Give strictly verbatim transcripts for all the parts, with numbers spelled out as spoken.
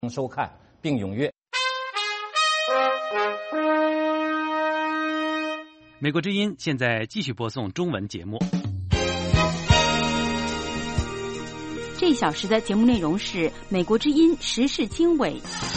收看并踊跃。 美国之音现在继续播送中文节目。 这一小时的节目内容是美国之音时事经纬。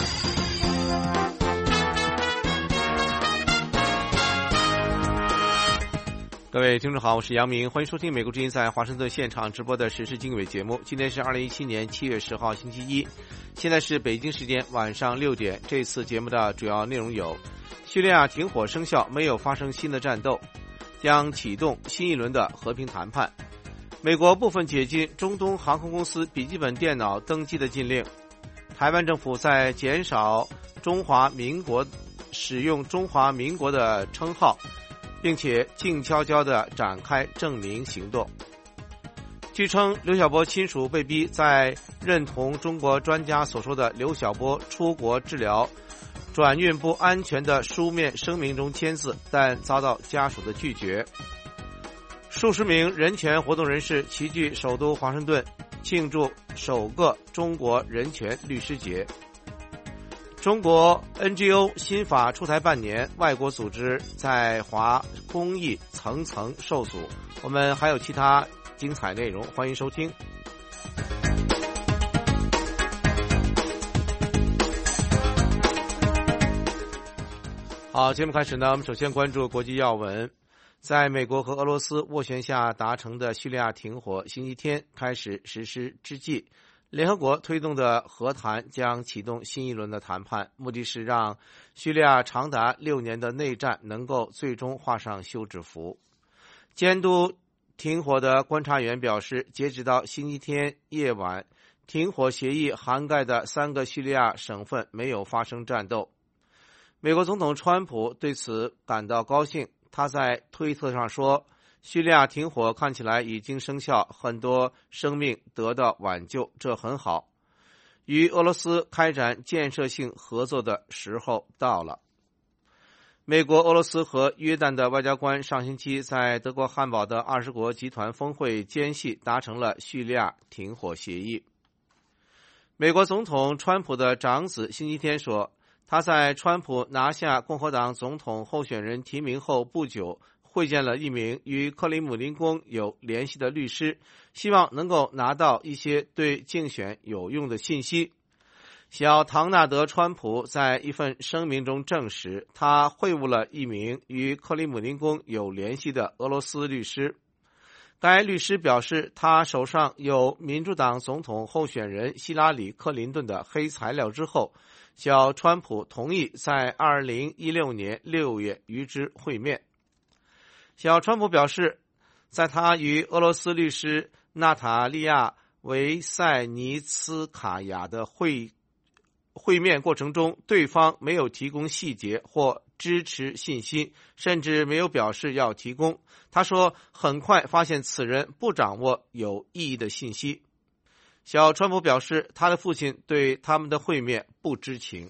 各位听众好，我是杨明，欢迎收听美国之音在华盛顿现场直播的时事经纬节目。今天是二零一七年七月十号星期一，现在是北京时间晚上六点。这次节目的主要内容有：叙利亚停火生效，没有发生新的战斗，将启动新一轮的和平谈判；美国部分解禁中东航空公司笔记本电脑登记的禁令；台湾政府在减少中华民国使用中华民国的称号，并且静悄悄地展开证明行动。据称，刘晓波亲属被逼在认同中国专家所说的刘晓波出国治疗转运不安全的书面声明中签字，但遭到家属的拒绝。数十名人权活动人士齐聚首都华盛顿，庆祝首个中国人权律师节。中国 N G O 新法出台半年，外国组织在华公益层层受阻。我们还有其他精彩内容，欢迎收听。好，节目开始呢，我们首先关注国际要闻。在美国和俄罗斯斡旋下达成的叙利亚停火星期天开始实施之际，联合国推动的和谈将启动新一轮的谈判，目的是让叙利亚长达六年的内战能够最终画上休止符。监督停火的观察员表示，截止到星期天夜晚，停火协议涵盖的三个叙利亚省份没有发生战斗。美国总统川普对此感到高兴，他在推特上说，叙利亚停火看起来已经生效，很多生命得到挽救，这很好。与俄罗斯开展建设性合作的时候到了。美国、俄罗斯和约旦的外交官上星期在德国汉堡的二十国集团峰会间隙达成了叙利亚停火协议。美国总统川普的长子星期天说，他在川普拿下共和党总统候选人提名后不久，会见了一名与克里姆林宫有联系的律师，希望能够拿到一些对竞选有用的信息。小唐纳德·川普在一份声明中证实，他会晤了一名与克里姆林宫有联系的俄罗斯律师。该律师表示，他手上有民主党总统候选人希拉里·克林顿的黑材料之后，小川普同意在二零一六年六月与之会面。小川普表示，在他与俄罗斯律师娜塔莉亚·维塞尼茨卡娅的会会面过程中，对方没有提供细节或支持信息，甚至没有表示要提供。他说，很快发现此人不掌握有意义的信息。小川普表示，他的父亲对他们的会面不知情。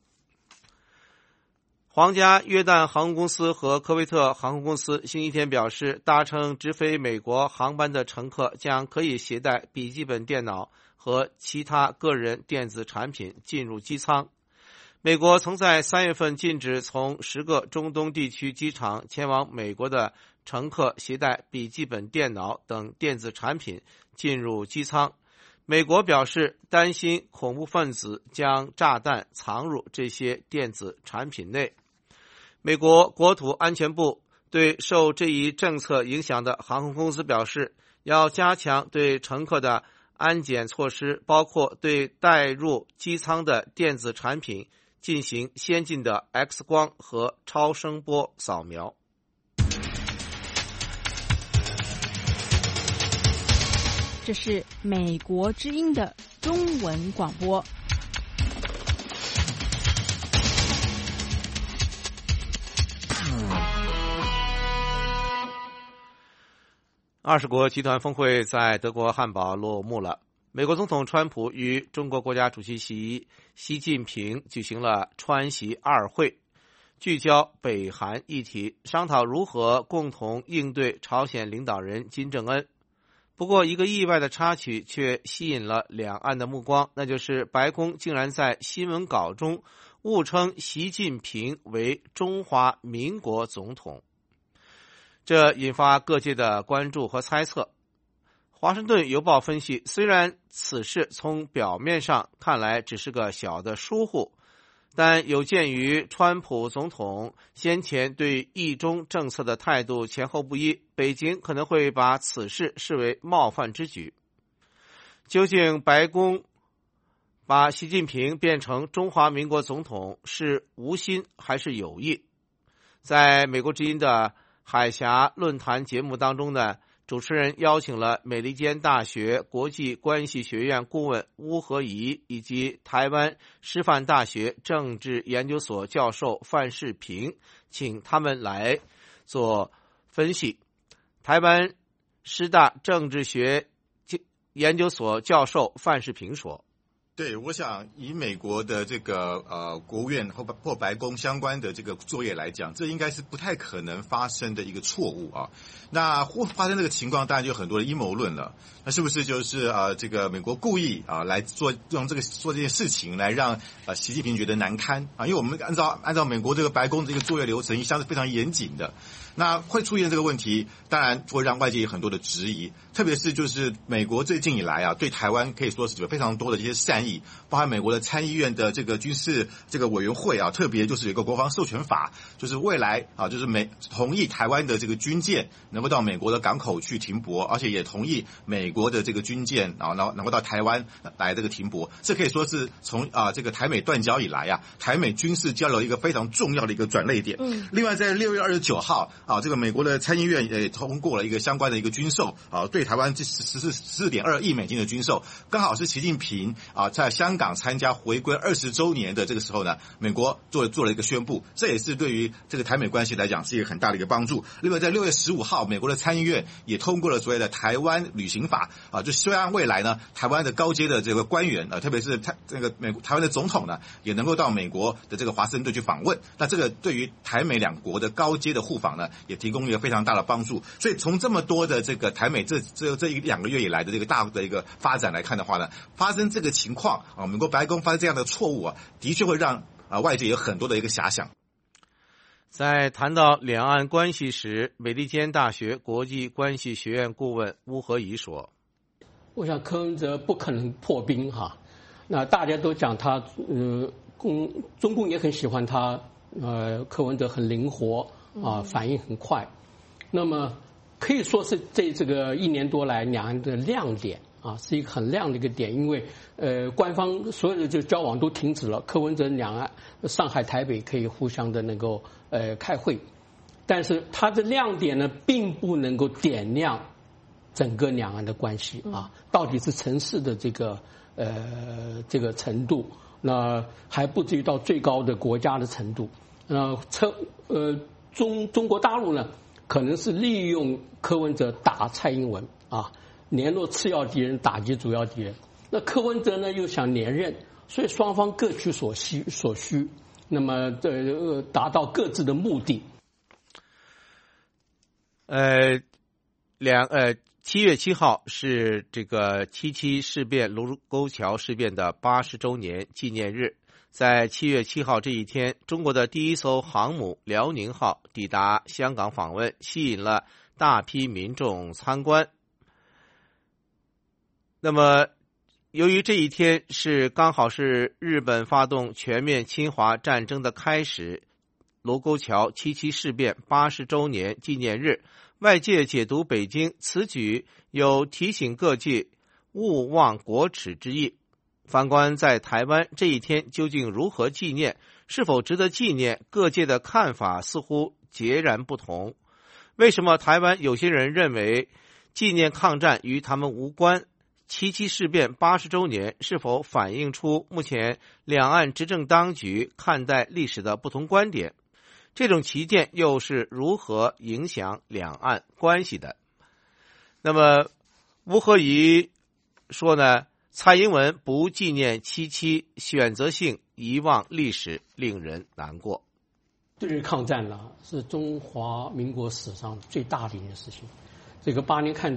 皇家约旦航空公司和科威特航空公司星期天表示，搭乘直飞美国航班的乘客将可以携带笔记本电脑和其他个人电子产品进入机舱。美国曾在三月份禁止从十个中东地区机场前往美国的乘客携带笔记本电脑等电子产品进入机舱。美国表示担心恐怖分子将炸弹藏入这些电子产品内。美国国土安全部对受这一政策影响的航空公司表示，要加强对乘客的安检措施，包括对带入机舱的电子产品进行先进的 X 光和超声波扫描。 这是美国之音的中文广播。 二十国集团峰会在德国汉堡落幕了。美国总统川普与中国国家主席习习近平举行了川习二会，聚焦北韩议题，商讨如何共同应对朝鲜领导人金正恩。 不过，一个意外的插曲却吸引了两岸的目光，那就是白宫竟然在新闻稿中误称习近平为中华民国总统，这引发各界的关注和猜测。华盛顿邮报分析，虽然此事从表面上看来只是个小的疏忽，但有鉴于川普总统先前对一中政策的态度前后不一，北京可能会把此事视为冒犯之举。究竟白宫把习近平变成中华民国总统是无心还是有意？在美国之音的海峡论坛节目当中呢，主持人邀请了美利坚大学国际关系学院顾问邬和仪以及台湾师范大学政治研究所教授范世平，请他们来做分析。台湾师大政治学研究所教授范世平说， 对，我想以美国的这个呃国务院或或白宫相关的这个作业来讲，这应该是不太可能发生的一个错误啊。那或发生这个情况，当然就有很多的阴谋论了。那是不是就是呃这个美国故意啊来做用这个做这件事情来让呃习近平觉得难堪啊？因为我们按照按照美国这个白宫的一个作业流程，一向是非常严谨的。那会出现这个问题，当然会让外界有很多的质疑，特别是就是美国最近以来啊，对台湾可以说是有非常多的这些善意，包含美国的参议院的这个军事这个委员会啊，特别就是有一个国防授权法，就是未来啊，就是美同意台湾的这个军舰能够到美国的港口去停泊，而且也同意美国的这个军舰啊，能能够到台湾来这个停泊。这可以说是从啊这个台美断交以来啊，台美军事交流一个非常重要的一个转捩点。嗯，另外在六月二十九号。啊，这个美国的参议院也通过了一个相关的一个军售，啊，对台湾这十四四点二亿美金的军售，刚好是习近平啊在香港参加回归二十周年的这个时候呢，美国做做了一个宣布，这也是对于这个台美关系来讲是一个很大的一个帮助。另外，在六月十五号，美国的参议院也通过了所谓的台湾旅行法，啊，就希望未来呢，台湾的高阶的这个官员啊，特别是台这个美台湾的总统呢，也能够到美国的这个华盛顿去访问。那这个对于台美两国的高阶的互访呢，也提供一个非常大的帮助。所以从这么多的这个台美这这这一两个月以来的这个大的一个发展来看的话呢，发生这个情况啊，美国白宫发生这样的错误啊，的确会让啊外界有很多的一个遐想。 在谈到两岸关系时，美利坚大学国际关系学院顾问邬和仪说：“ 我想柯文哲不可能破冰哈，那大家都讲他，呃，共中共也很喜欢他，呃，柯文哲很灵活。”啊，反应很快，那么可以说是这这个一年多来两岸的亮点啊，是一个很亮的一个点，因为呃，官方所有的这个交往都停止了，柯文哲两岸上海、台北可以互相的能够呃开会，但是它的亮点呢，并不能够点亮整个两岸的关系啊，到底是城市的这个呃这个程度，那还不至于到最高的国家的程度，那车呃。中中国大陆呢，可能是利用柯文哲打蔡英文啊，联络次要敌人，打击主要敌人。那柯文哲呢又想连任，所以双方各取所需所需，那么呃达到各自的目的。 呃，两呃七月七号是这个七七事变卢沟桥事变的八十周年纪念日。在七月七号这一天，中国的第一艘航母辽宁号抵达香港访问，吸引了大批民众参观。那么，由于这一天是刚好是日本发动全面侵华战争的开始，卢沟桥七七事变八十周年纪念日，外界解读北京此举有提醒各界勿忘国耻之意。反观在台湾这一天究竟如何纪念，是否值得纪念，各界的看法似乎截然不同。为什么台湾有些人认为纪念抗战与他们无关？七七事变八十周年是否反映出目前两岸执政当局看待历史的不同观点？这种旗舰又是如何影响两岸关系的？那么邬和仪说呢，蔡英文不纪念七七，选择性遗忘历史，令人难过。 对日抗战呢，是中华民国史上最大的一件事情。这个八年抗战，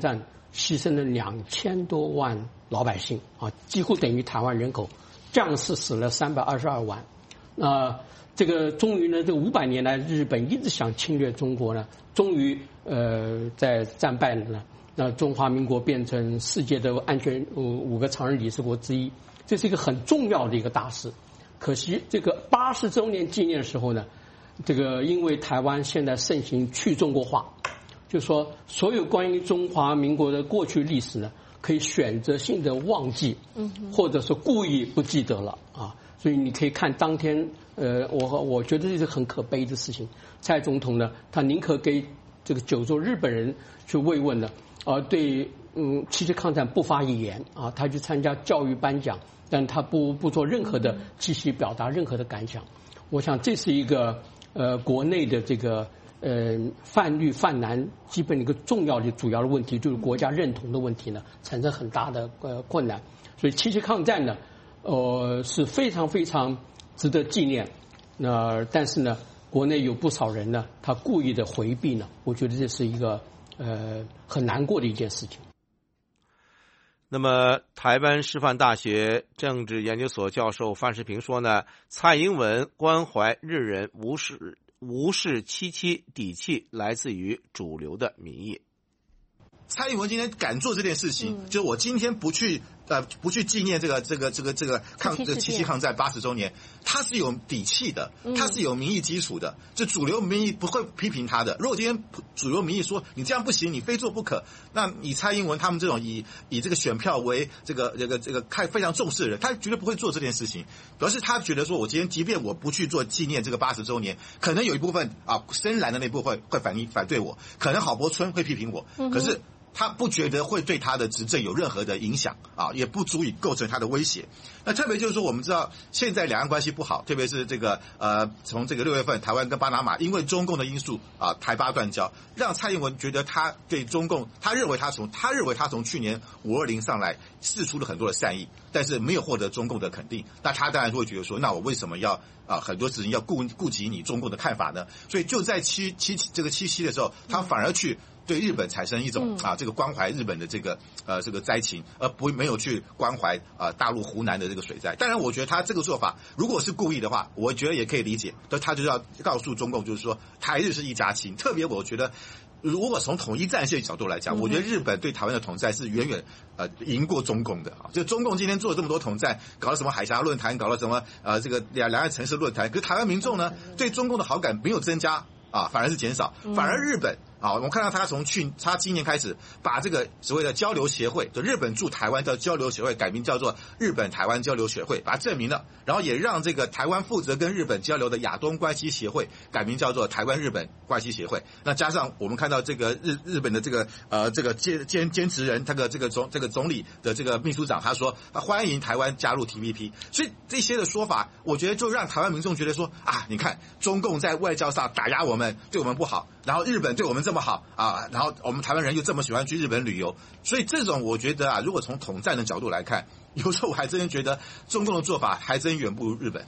牺牲了两千多万老百姓啊，几乎等于台湾人口，将士死了三百二十二万。那、呃、这个终于呢，这五百年来日本一直想侵略中国呢，终于呃在战败了呢。那中华民国变成世界的安全五五个常任理事国之一，这是一个很重要的一个大事。可惜这个八十周年纪念的时候呢，这个因为台湾现在盛行去中国化，就说所有关于中华民国的过去历史呢，可以选择性的忘记，嗯，或者是故意不记得了啊。所以你可以看当天，呃，我我觉得这是很可悲的事情。蔡总统呢，他宁可给这个九州日本人去慰问呢，而对嗯七七抗战不发一言啊，他去参加教育颁奖。但他不不做任何的积极表达任何的感想，我想这是一个呃国内的这个呃泛绿泛蓝基本的一个重要的主要的问题，就是国家认同的问题呢，产生很大的呃困难。所以七七抗战呢，呃是非常非常值得纪念。那但是呢，国内有不少人呢，他故意的回避呢，我觉得这是一个呃很难过的一件事情。 那么，台湾师范大学政治研究所教授范世平说呢，蔡英文关怀日人无视无视七七底气来自于主流的民意。 蔡英文今天敢做这件事情，嗯、就是我今天不去呃不去纪念这个这个这个这个抗这个七七抗战八十周年，他是有底气的，他是有民意基础的，这主流民意不会批评他的。如果今天主流民意说你这样不行，你非做不可，那你蔡英文他们这种以以这个选票为这个这个这个看非常重视的人，他绝对不会做这件事情。表示他觉得说，我今天即便我不去做纪念这个八十周年，可能有一部分啊深蓝的那部分会反反对我，可能郝柏村会批评我，嗯、可是。他不觉得会对他的执政有任何的影响啊，也不足以构成他的威胁。那特别就是说，我们知道现在两岸关系不好，特别是这个呃，从这个六月份台湾跟巴拿马因为中共的因素啊，台巴断交，让蔡英文觉得他对中共，他认为他从他认为他从去年五二零上来释出了很多的善意，但是没有获得中共的肯定。那他当然会觉得说，那我为什么要啊很多事情要顾顾及你中共的看法呢？所以就在七七这个七夕的时候，他反而去。对日本产生一种啊，这个关怀日本的这个呃这个灾情，而不没有去关怀啊大陆湖南的这个水灾。当然，我觉得他这个做法如果是故意的话，我觉得也可以理解。但他就要告诉中共，就是说台日是一家亲。特别我觉得，如果从统一战线角度来讲，我觉得日本对台湾的统战是远远呃赢过中共的啊。就中共今天做了这么多统战，搞了什么海峡论坛，搞了什么呃这个两两岸城市论坛，可是台湾民众呢对中共的好感没有增加啊，反而是减少，反而日本。啊，我们看到他从去他今年开始把这个所谓的交流协会，就日本驻台湾的交流协会改名叫做日本台湾交流学会，把它证明了，然后也让这个台湾负责跟日本交流的亚东关系协会改名叫做台湾日本关系协会。那加上我们看到这个日日本的这个呃这个坚坚坚持人，这个这个总这个总理的这个秘书长，他说他欢迎台湾加入 T P P， 所以这些的说法，我觉得就让台湾民众觉得说啊，你看中共在外交上打压我们，对我们不好，然后日本对我们这么好啊，然后我们台湾人又这么喜欢去日本旅游，所以这种我觉得啊，如果从统战的角度来看，有时候我还真觉得中共的做法还真远不如日本。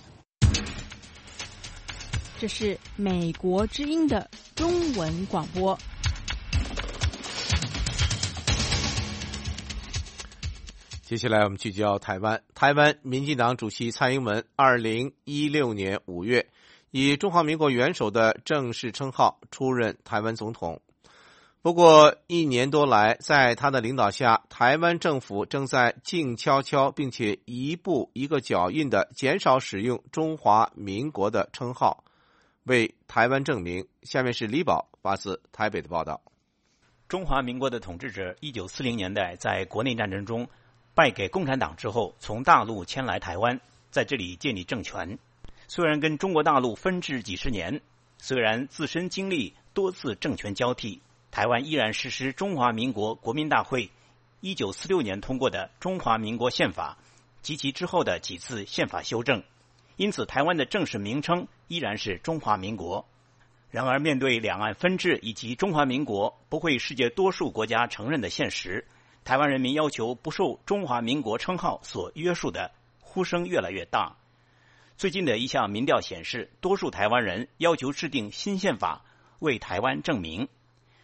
这是美国之音的中文广播。 接下来我们聚焦台湾。台湾民进党主席蔡英文二零一六年五月以中华民国元首的正式称号出任台湾总统。不过一年多来，在他的领导下，台湾政府正在静悄悄并且一步一个脚印地减少使用中华民国的称号，为台湾证明。下面是李宝发自台北的报道。 中华民国的统治者一九四零年代在国内战争中败给共产党之后，从大陆迁来台湾，在这里建立政权。虽然跟中国大陆分治几十年，虽然自身经历多次政权交替，台湾依然实施中华民国国民大会一九四六年通过的中华民国宪法及其之后的几次宪法修正，因此台湾的正式名称依然是中华民国。然而面对两岸分治以及中华民国不会世界多数国家承认的现实，台湾人民要求不受中华民国称号所约束的呼声越来越大。最近的一项民调显示，多数台湾人要求制定新宪法为台湾证明。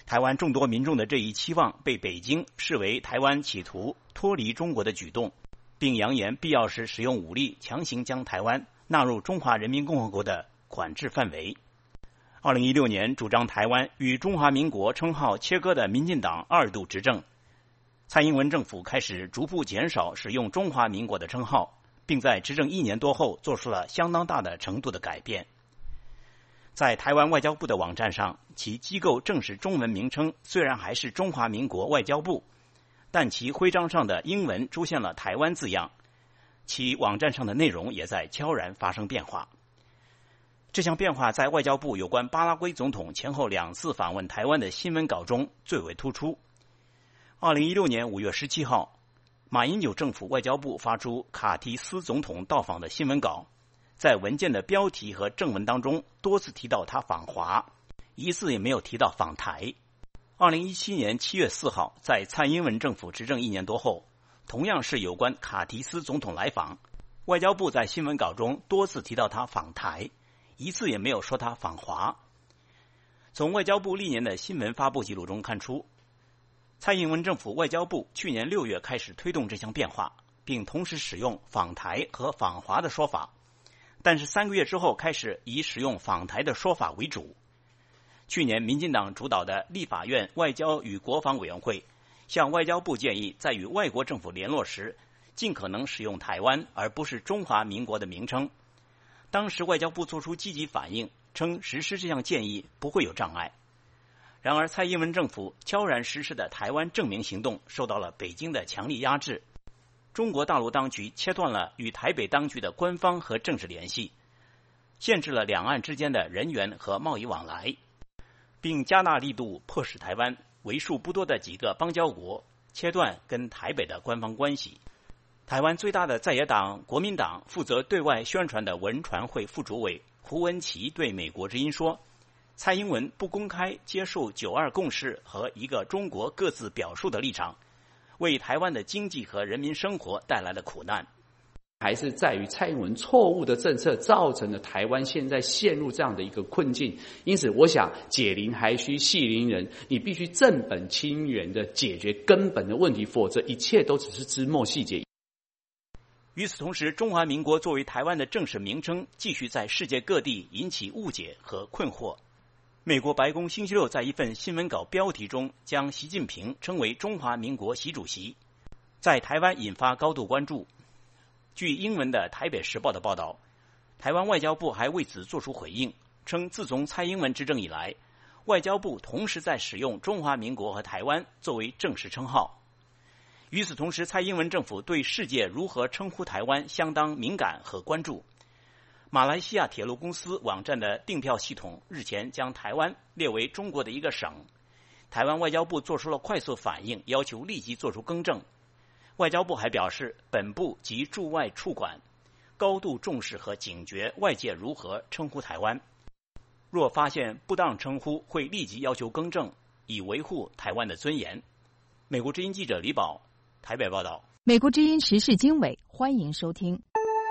台湾众多民众的这一期望被北京视为台湾企图脱离中国的举动，并扬言必要时使用武力强行将台湾纳入中华人民共和国的管制范围。二零一六年主张台湾与中华民国称号切割的民进党二度执政，蔡英文政府开始逐步减少使用中华民国的称号，并在执政一年多后做出了相当大的程度的改变。在台湾外交部的网站上，其机构正式中文名称虽然还是中华民国外交部，但其徽章上的英文出现了台湾字样，其网站上的内容也在悄然发生变化。这项变化在外交部有关巴拉圭总统前后两次访问台湾的新闻稿中最为突出。二零一六年五月十七号，马英九政府外交部发出卡提斯总统到访的新闻稿，在文件的标题和正文当中多次提到他访华，一次也没有提到访台。二零一七年七月四号，在蔡英文政府执政一年多后，同样是有关卡提斯总统来访，外交部在新闻稿中多次提到他访台，一次也没有说他访华。从外交部历年的新闻发布记录中看出，蔡英文政府外交部去年六月开始推动这项变化，并同时使用访台和访华的说法，但是三个月之后开始以使用访台的说法为主。去年民进党主导的立法院外交与国防委员会向外交部建议，在与外国政府联络时尽可能使用台湾而不是中华民国的名称。当时外交部做出积极反应，称实施这项建议不会有障碍。然而蔡英文政府悄然实施的台湾正名行动受到了北京的强力压制，中国大陆当局切断了与台北当局的官方和政治联系，限制了两岸之间的人员和贸易往来，并加大力度迫使台湾为数不多的几个邦交国切断跟台北的官方关系。台湾最大的在野党国民党负责对外宣传的文传会副主委胡文琪对美国之音说，蔡英文不公开接受九二共识和一个中国各自表述的立场，为台湾的经济和人民生活带来了苦难。 还是在于蔡英文错误的政策造成了台湾现在陷入这样的一个困境。因此我想解铃还须系铃人，你必须正本清源的解决根本的问题，否则一切都只是枝末细节。 与此同时，中华民国作为台湾的正式名称继续在世界各地引起误解和困惑。美国白宫星期六在一份新闻稿标题中将习近平称为中华民国习主席，在台湾引发高度关注。据英文的台北时报的报道，台湾外交部还为此作出回应，称自从蔡英文执政以来，外交部同时在使用中华民国和台湾作为正式称号。与此同时，蔡英文政府对世界如何称呼台湾相当敏感和关注。马来西亚铁路公司网站的订票系统日前将台湾列为中国的一个省，台湾外交部做出了快速反应，要求立即做出更正。外交部还表示，本部及驻外处管高度重视和警觉外界如何称呼台湾，若发现不当称呼，会立即要求更正，以维护台湾的尊严。美国之音记者李宝台北报道。 美国之音时事经纬，欢迎收听。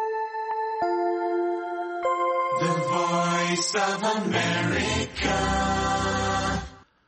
The Voice of America。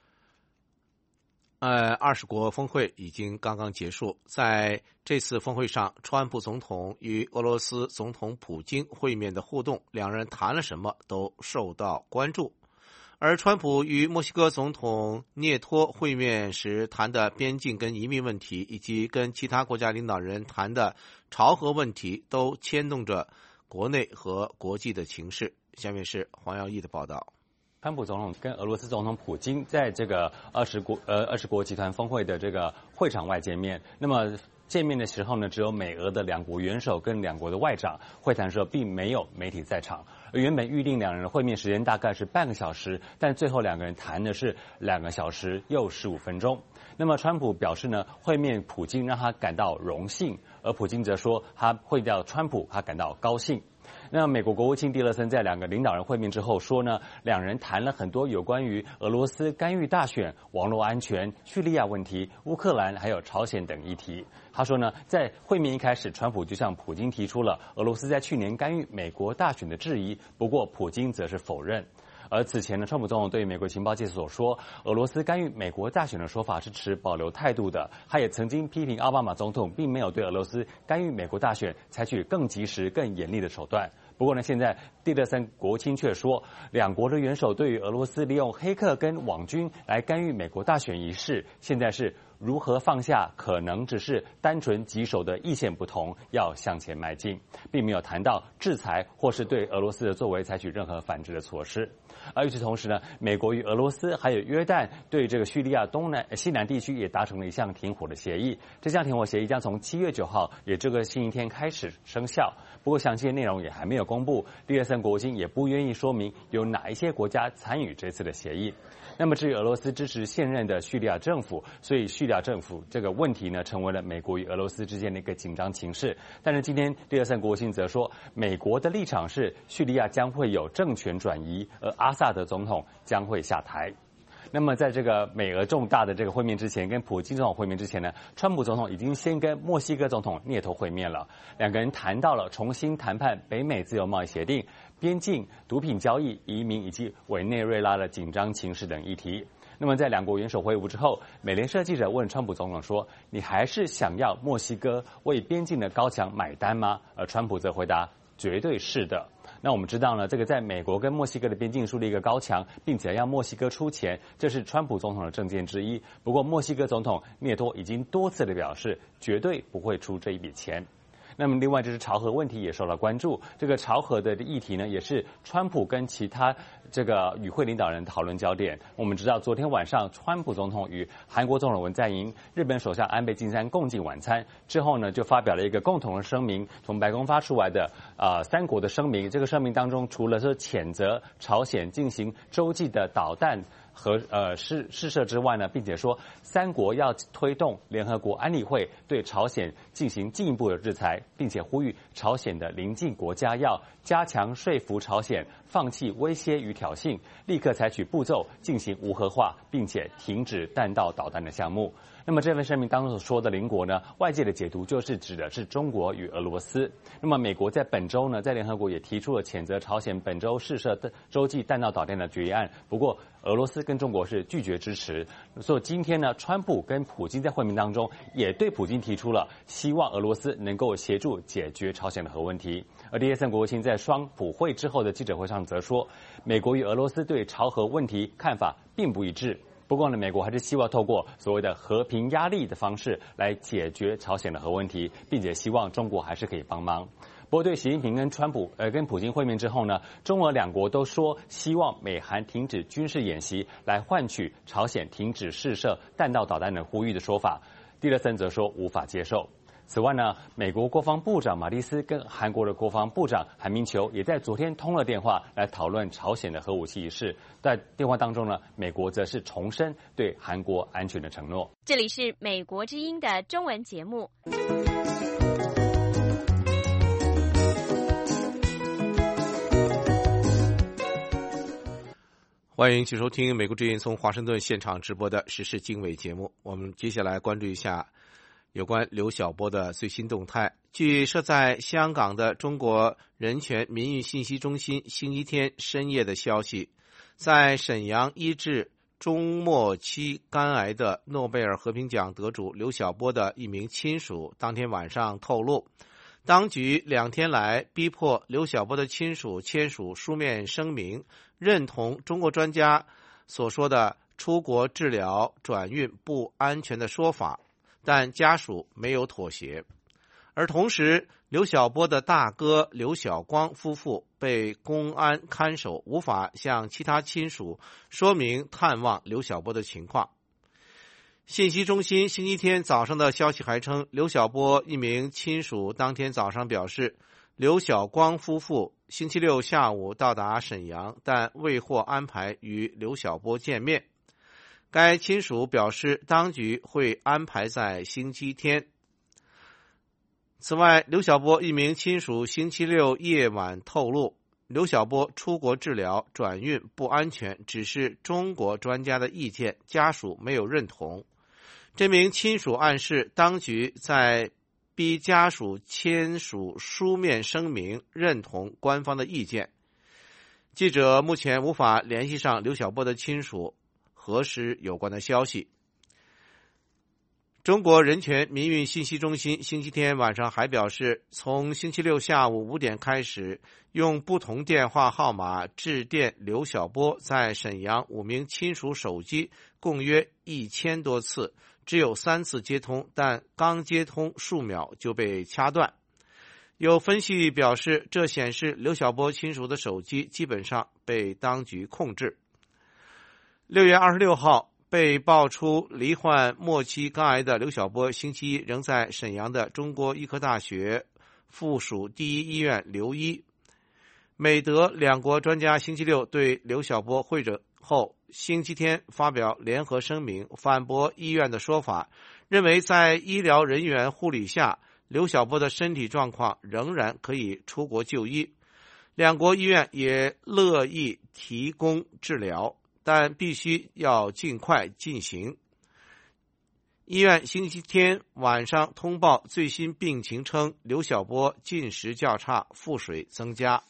呃，二十国峰会已经刚刚结束，在这次峰会上，川普总统与俄罗斯总统普京会面的互动，两人谈了什么都受到关注。而川普与墨西哥总统涅托会面时谈的边境跟移民问题，以及跟其他国家领导人谈的朝核问题，都牵动着国内和国际的情势。下面是黄耀义的报道。 川普总统跟俄罗斯总统普京在这个二十国呃二十国集团峰会的这个会场外见面。那么见面的时候呢，只有美俄的两国元首跟两国的外长。会谈的时候并没有媒体在场。而原本预定两人的会面时间大概是半个小时，但最后两个人谈的是两个小时又十五分钟。那么川普表示呢，会面普京让他感到荣幸，而普京则说他会见川普他感到高兴。那美国国务卿蒂勒森在两个领导人会面之后说呢，两人谈了很多有关于俄罗斯干预大选、网络安全、叙利亚问题、乌克兰还有朝鲜等议题。他说呢，在会面一开始，川普就向普京提出了俄罗斯在去年干预美国大选的质疑，不过普京则是否认。 而此前呢，川普总统对美国情报界所说俄罗斯干预美国大选的说法是持保留态度的。他也曾经批评奥巴马总统并没有对俄罗斯干预美国大选采取更及时、更严厉的手段。不过呢，现在蒂勒森国务卿却说，两国的元首对于俄罗斯利用黑客跟网军来干预美国大选一事，现在是如何放下可能只是单纯棘手的意见不同，要向前迈进，并没有谈到制裁或是对俄罗斯的作为采取任何反制的措施。而与此同时呢，美国与俄罗斯还有约旦对这个叙利亚东南西南地区也达成了一项停火的协议。这项停火协议将从七月九号，也这个星期天开始生效。不过详细的内容也还没有公布，蒂勒森国务卿也不愿意说明有哪一些国家参与这次的协议。那么至于俄罗斯支持现任的叙利亚政府，所以叙利亚政府这个问题呢，成为了美国与俄罗斯之间的一个紧张情势。但是今天蒂勒森国务卿则说，美国的立场是叙利亚将会有政权转移，而阿萨德总统将会下台。那么在这个美俄重大的这个会面之前，跟普京总统会面之前呢，川普总统已经先跟墨西哥总统涅头会面了，两个人谈到了重新谈判北美自由贸易协定、边境、毒品交易、移民以及委内瑞拉的紧张情势等议题。那么在两国元首会晤之后，美联社记者问川普总统说，你还是想要墨西哥为边境的高墙买单吗？而川普则回答，绝对是的。那我们知道呢，这个在美国跟墨西哥的边境树立一个高墙，并且要墨西哥出钱，这是川普总统的政见之一。不过墨西哥总统涅托已经多次的表示，绝对不会出这一笔钱。那么另外就是朝核问题也受到关注，这个朝核的议题呢，也是川普跟其他这个与会领导人讨论焦点。我们知道昨天晚上川普总统与韩国总统文在寅、日本首相安倍晋三共进晚餐之后呢，就发表了一个共同的声明，从白宫发出来的呃三国的声明。这个声明当中除了是谴责朝鲜进行洲际的导弹和呃试试射之外呢，并且说三国要推动联合国安理会对朝鲜进行进一步的制裁，并且呼吁朝鲜的邻近国家要加强说服朝鲜放弃威胁与挑衅，立刻采取步骤进行无核化，并且停止弹道导弹的项目。那么这份声明当中所说的邻国呢，外界的解读就是指的是中国与俄罗斯。那么美国在本周呢，在联合国也提出了谴责朝鲜本周试射洲际弹道导弹的决议案，不过俄罗斯跟中国是拒绝支持。所以今天呢，川普跟普京在会面当中也对普京提出了希望俄罗斯能够协助解决朝鲜的核问题。而蒂勒森国务卿在双普会之后的记者会上则说，美国与俄罗斯对朝核问题看法并不一致。不过呢，美国还是希望透过所谓的和平压力的方式来解决朝鲜的核问题，并且希望中国还是可以帮忙。不过对习近平跟川普呃跟普京会面之后呢，中俄两国都说希望美韩停止军事演习，来换取朝鲜停止试射弹道导弹的呼吁的说法。蒂勒森则说无法接受。此外呢，美国国防部长马蒂斯跟韩国的国防部长韩明球也在昨天通了电话来讨论朝鲜的核武器一事。在电话当中呢，美国则是重申对韩国安全的承诺。 这里是美国之音的中文节目。 欢迎继续收听美国之音从华盛顿现场直播的时事经纬节目。我们接下来关注一下有关刘晓波的最新动态。据设在香港的中国人权民意信息中心星期天深夜的消息，在沈阳医治中末期肝癌的诺贝尔和平奖得主刘晓波的一名亲属当天晚上透露，当局两天来逼迫刘晓波的亲属签署书面声明，认同中国专家所说的出国治疗转运不安全的说法，但家属没有妥协。而同时，刘晓波的大哥刘晓光夫妇被公安看守，无法向其他亲属说明探望刘晓波的情况。信息中心星期天早上的消息还称，刘晓波一名亲属当天早上表示，刘晓光夫妇星期六下午到达沈阳，但未获安排与刘晓波见面。该亲属表示，当局会安排在星期天。此外，刘晓波一名亲属星期六夜晚透露，刘晓波出国治疗转运不安全，只是中国专家的意见，家属没有认同。这名亲属暗示，当局在逼家属签署书面声明，认同官方的意见。 记者目前无法联系上刘晓波的亲属核实有关的消息。中国人权民运信息中心星期天晚上还表示，从星期六下午五点开始，用不同电话号码致电刘晓波在沈阳五名亲属手机共约一千多次，只有三次接通，但刚接通数秒就被掐断。有分析表示，这显示刘晓波亲属的手机基本上被当局控制。六月二十六号，被爆出罹患末期肝癌的刘晓波，星期一仍在沈阳的中国医科大学附属第一医院留医。美德两国专家星期六对刘晓波会诊后，星期天发表联合声明，反驳医院的说法，认为在医疗人员护理下，刘晓波的身体状况仍然可以出国就医。两国医院也乐意提供治疗，但必须要尽快进行。医院星期天晚上通报最新病情称，刘晓波进食较差，腹水增加。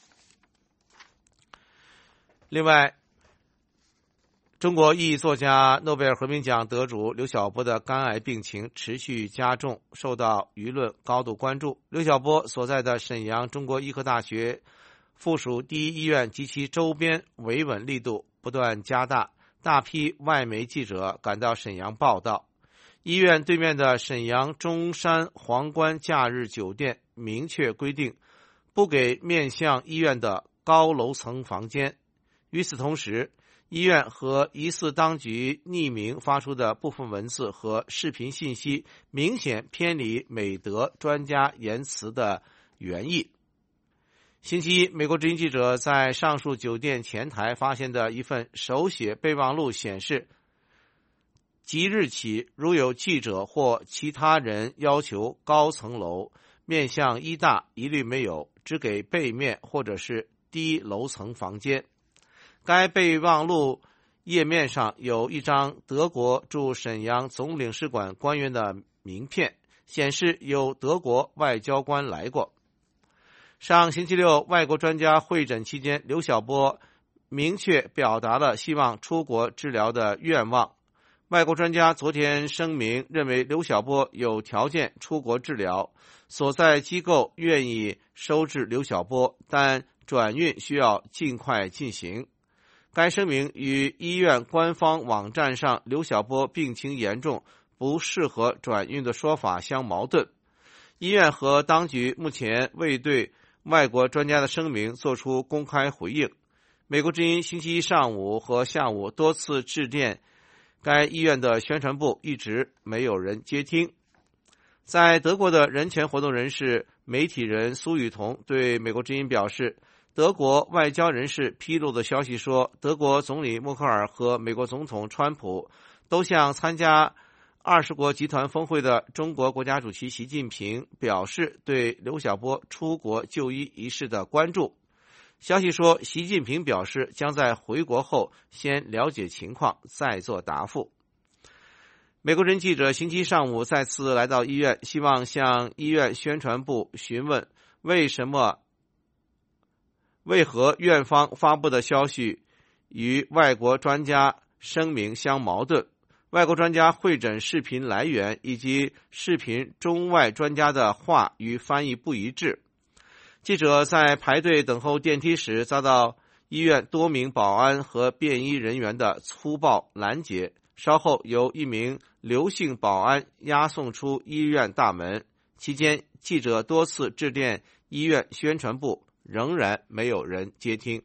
另外，中国意义作家、诺贝尔和平奖得主刘晓波的肝癌病情持续加重，受到舆论高度关注。刘晓波所在的沈阳中国医科大学附属第一医院及其周边维稳力度不断加大，大批外媒记者赶到沈阳报道。医院对面的沈阳中山皇冠假日酒店明确规定，不给面向医院的高楼层房间。与此同时，医院和疑似当局匿名发出的部分文字和视频信息明显偏离美德专家言辞的原意。星期一，美国之音记者在上述酒店前台发现的一份手写备忘录显示，即日起，如有记者或其他人要求高层楼面向医大，一律没有，只给背面或者是低楼层房间。该备忘录页面上有一张德国驻沈阳总领事馆官员的名片，显示有德国外交官来过。上星期六，外国专家会诊期间，刘晓波明确表达了希望出国治疗的愿望。外国专家昨天声明，认为刘晓波有条件出国治疗，所在机构愿意收治刘晓波，但转运需要尽快进行。该声明与医院官方网站上刘晓波病情严重，不适合转运的说法相矛盾。医院和当局目前未对外国专家的声明作出公开回应。美国之音星期一上午和下午多次致电该医院的宣传部，一直没有人接听。在德国的人权活动人士、媒体人苏雨桐对美国之音表示，德国外交人士披露的消息说，德国总理默克尔和美国总统川普都向参加二十国集团峰会的中国国家主席习近平表示对刘晓波出国就医一事的关注。消息说，习近平表示将在回国后先了解情况，再做答复。美国人记者星期上午再次来到医院，希望向医院宣传部询问为什么为何院方发布的消息与外国专家声明相矛盾，外国专家会诊视频来源以及视频中外专家的话与翻译不一致。记者在排队等候电梯时遭到医院多名保安和便衣人员的粗暴拦截，稍后由一名刘姓保安押送出医院大门。期间，记者多次致电医院宣传部，仍然没有人接听。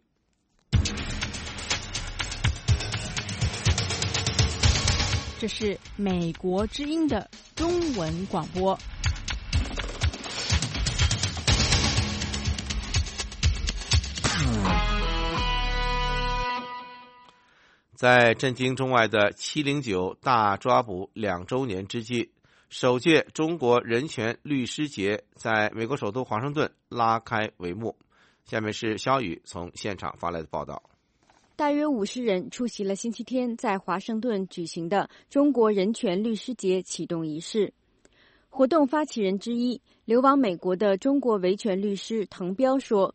这是美国之音的中文广播。 在震惊中外的七零九大抓捕两周年之际，首届中国人权律师节在美国首都华盛顿拉开帷幕。下面是肖宇从现场发来的报道。 大约五十人出席了星期天在华盛顿举行的中国人权律师节启动仪式。活动发起人之一、流亡美国的中国维权律师滕彪说，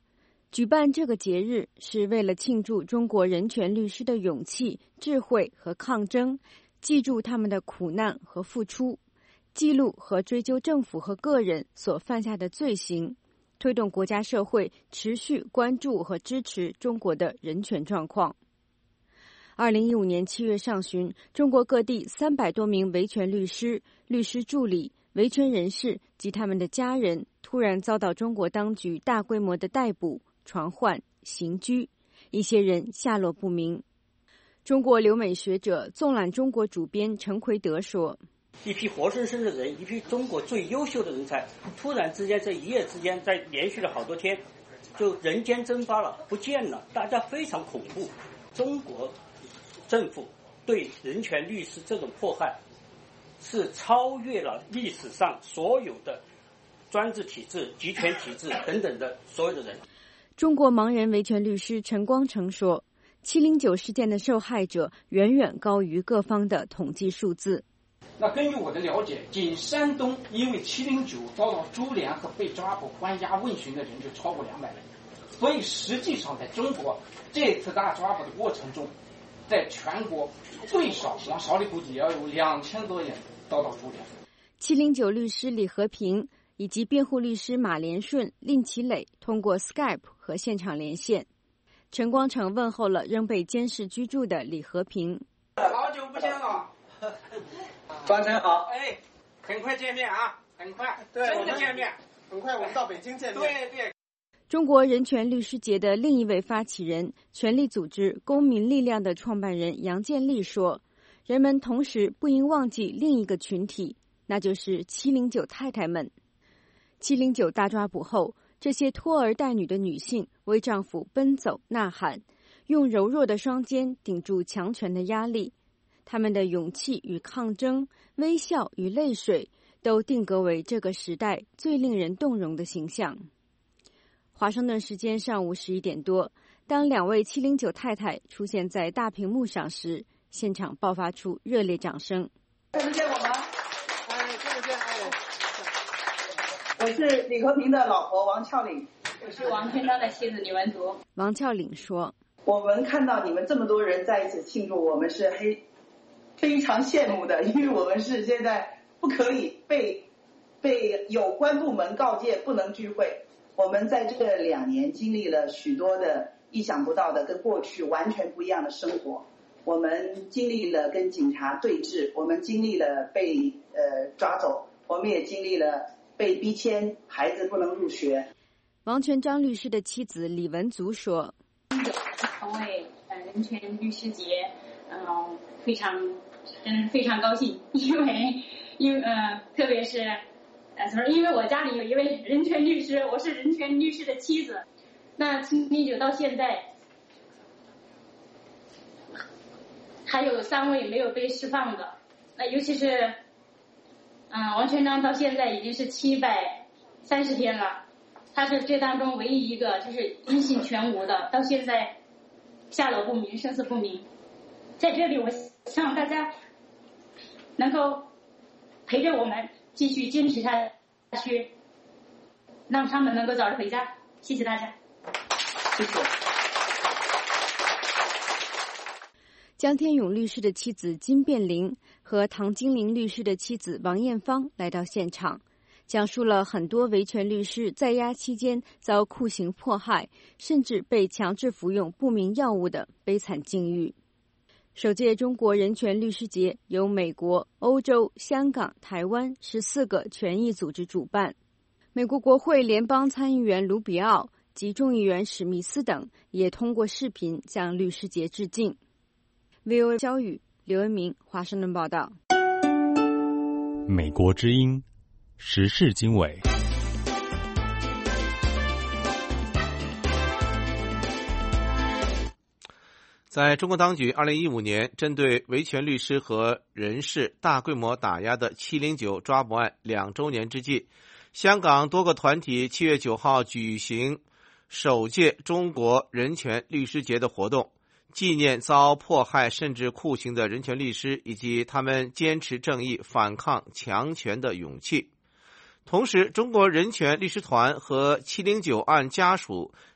举办这个节日是为了庆祝中国人权律师的勇气、智慧和抗争，记住他们的苦难和付出，记录和追究政府和个人所犯下的罪行，推动国家社会持续关注和支持中国的人权状况。二零一五年七月上旬，中国各地三百多名维权律师、律师助理、维权人士及他们的家人突然遭到中国当局大规模的逮捕、传唤、刑拘，一些人下落不明。中国留美学者纵览中国主编陈奎德说， 一批活生生的人，一批中国最优秀的人才，突然之间在一夜之间，在连续了好多天，就人间蒸发了，不见了，大家非常恐怖。中国政府对人权律师这种迫害，是超越了历史上所有的专制体制、集权体制等等的所有的人。 中国盲人维权律师陈光诚说，七零九事件的受害者远远高于各方的统计数字。 那根据我的了解，仅山东因为七零九遭到株连和被抓捕、关押、问询的人就超过两百人。所以实际上在中国这次大抓捕的过程中，在全国最少往少里估计也要有两千多人遭到株连。 七零九律师李和平以及辩护律师马连顺、令其磊通过 Skype 和现场连线。陈光诚问候了仍被监视居住的李和平。 好久不见了， 光诚好。 哎，很快见面啊，很快， 对， 真的见面， 很快我们到北京见面。 对对。 中国人权律师节的另一位发起人、权力组织公民力量的创办人杨建立说，人们同时不应忘记另一个群体，那就是七零九太太们。七零九大抓捕后，这些拖儿带女的女性为丈夫奔走呐喊，用柔弱的双肩顶住强权的压力。她们的勇气与抗争、微笑与泪水，都定格为这个时代最令人动容的形象。华盛顿时间上午十一点多，当两位七零九太太出现在大屏幕上时，现场爆发出热烈掌声。 看得见我吗？哎，看得见。哎，我是李和平的老婆王俏岭， 我是王天章的妻子李文图。 王俏岭说：“ 我们看到你们这么多人在一起庆祝，我们是黑非常羡慕的，因为我们是现在不可以被被有关部门告诫不能聚会。”我们在这两年经历了许多的意想不到的跟过去完全不一样的生活，我们经历了跟警察对峙，我们经历了被呃抓走，我们也经历了被逼迁，孩子不能入学。 王全璋律师的妻子李文足说：“ 成为呃人权律师节，嗯、呃，非常真的是非常高兴，因为因为呃特别是。”呃，他说，因为我家里有一位人权律师，我是人权律师的妻子。那七零九到现在还有三位没有被释放的，那尤其是，嗯、呃，王全璋到现在已经是七百三十天了，他是这当中唯一一个就是音信全无的，到现在下落不明，生死不明。在这里，我希望大家能够陪着我们。继续坚持下去，让他们能够早日回家。谢谢大家。 谢谢。 江天勇律师的妻子金变玲和唐金玲律师的妻子王艳芳来到现场，讲述了很多维权律师在押期间遭酷刑迫害，甚至被强制服用不明药物的悲惨境遇。首届中国人权律师节由美国、欧洲、香港、台湾十四个权益组织主办。美国国会联邦参议员卢比奥及众议员史密斯等也通过视频向律师节致敬。V O A 焦宇、刘恩明，华盛顿报道。 美国之音时事经纬。 在中国当局二零一五年针对维权律师和人士大规模打压的七零九抓捕案两周年之际，香港多个团体七月九号举行首届中国人权律师节的活动，纪念遭迫害甚至酷刑的人权律师以及他们坚持正义、反抗强权的勇气。同时，中国人权律师团和七零九案家属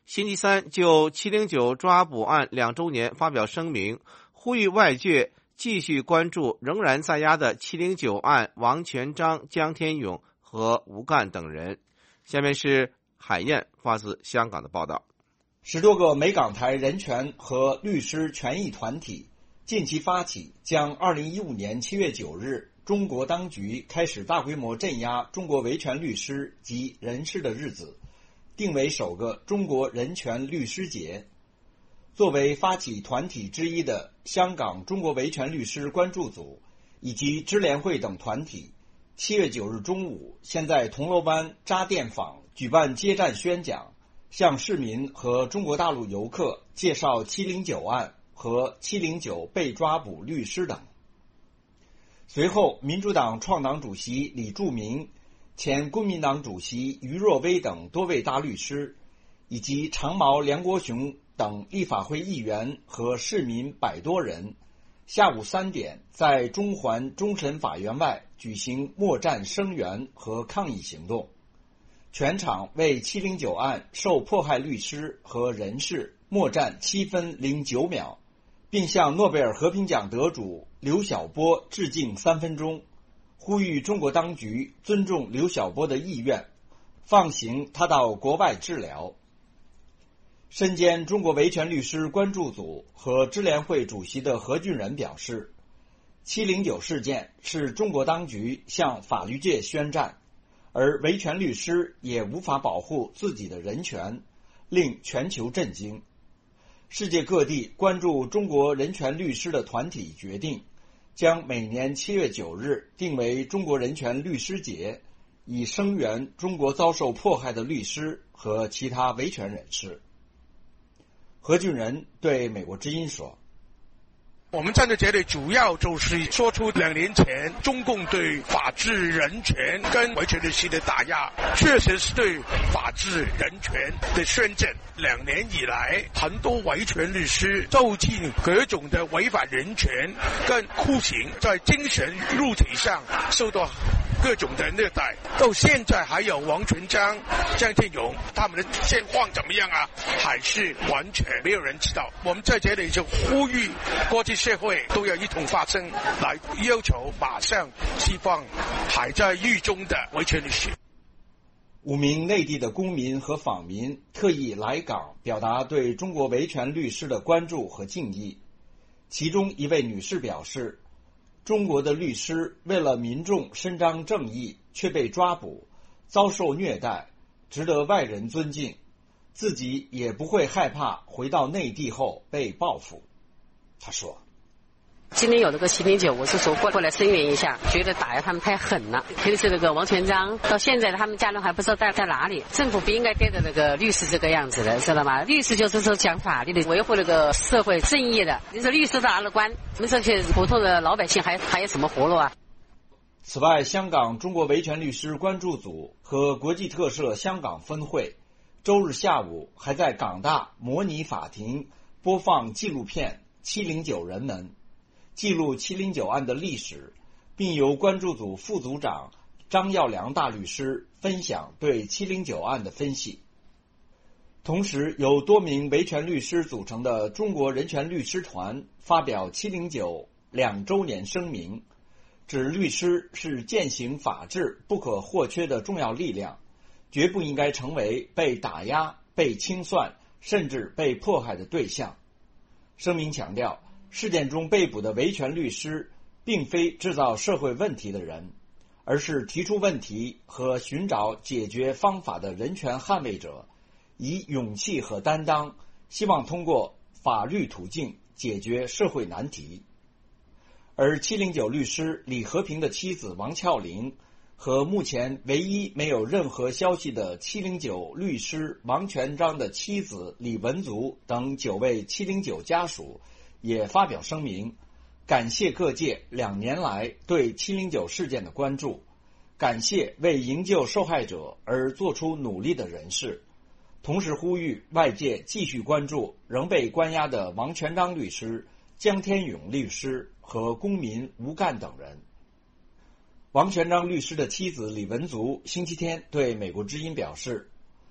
星期三就七零九抓捕案两周年发表声明，呼吁外界继续关注仍然在押的七零九案王全璋、江天勇和吴干等人。下面是海燕发自香港的报道。 十多个美港台人权和律师权益团体近期发起将二零一五年七月九日中国当局开始大规模镇压中国维权律师及人士的日子定为首个中国人权律师节。作为发起团体之一的香港中国维权律师关注组以及支联会等团体，七月九日中午先在铜锣湾渣甸坊举办接站宣讲，向市民和中国大陆游客介绍七零九案和七零九被抓捕律师等。随后，民主党创党主席李柱铭、前公民党主席于若薇等多位大律师，以及长毛梁国雄等立法会议员和市民百多人，下午三点在中环终审法院外举行默战声援和抗议行动。全场为七零九案受迫害律师和人士默战七分零九秒，并向诺贝尔和平奖得主刘晓波致敬三分钟，呼吁中国当局尊重刘晓波的意愿，放行他到国外治疗。身兼中国维权律师关注组和支联会主席的何俊仁表示，七零九事件是中国当局向法律界宣战，而维权律师也无法保护自己的人权，令全球震惊。世界各地关注中国人权律师的团体决定，将每年七月九日定为中国人权律师节，以声援中国遭受迫害的律师和其他维权人士。何俊仁对美国之音说， 我们在这节里主要就是说出两年前中共对法治人权跟维权律师的打压，确实是对法治人权的宣战。两年以来，很多维权律师受尽各种的违反人权跟酷刑，在精神肉体上受到各种的虐待，到现在还有王全璋、江天勇，他们的现况怎么样啊？还是完全没有人知道。我们在这里就呼吁国际社会都要一同发声，来要求马上释放还在狱中的维权律师。 五名内地的公民和访民特意来港表达对中国维权律师的关注和敬意。其中一位女士表示，中国的律师为了民众伸张正义却被抓捕，遭受虐待，值得外人尊敬，自己也不会害怕回到内地后被报复。她说， 今天有这个七零九，我是说过过来声援一下，觉得打压他们太狠了。特别是那个王全璋，到现在他们家人还不知道在在哪里。政府不应该对着那个律师这个样子的，知道吗？律师就是说讲法律的，维护那个社会正义的。你说律师拿了官，我们这些普通的老百姓还还有什么活路啊？ 此外，香港中国维权律师关注组和国际特赦香港分会周日下午还在港大模拟法庭播放纪录片《七零九人们》，记录七零九案的历史，并由关注组副组长张耀良大律师分享对七零九案的分析。同时，由多名维权律师组成的中国人权律师团发表七零九两周年声明，指律师是践行法治不可或缺的重要力量，绝不应该成为被打压、被清算甚至被迫害的对象。声明强调，事件中被捕的维权律师并非制造社会问题的人，而是提出问题和寻找解决方法的人权捍卫者，以勇气和担当，希望通过法律途径解决社会难题。而七零九律师李和平的妻子王俏玲和目前唯一没有任何消息的七零九律师王全璋的妻子李文足等九位七零九家属也发表声明，感谢各界两年来对七零九事件的关注，感谢为营救受害者而做出努力的人士，同时呼吁外界继续关注仍被关押的王全璋律师、江天勇律师和公民吴干等人。王全璋律师的妻子李文足星期天对美国之音表示，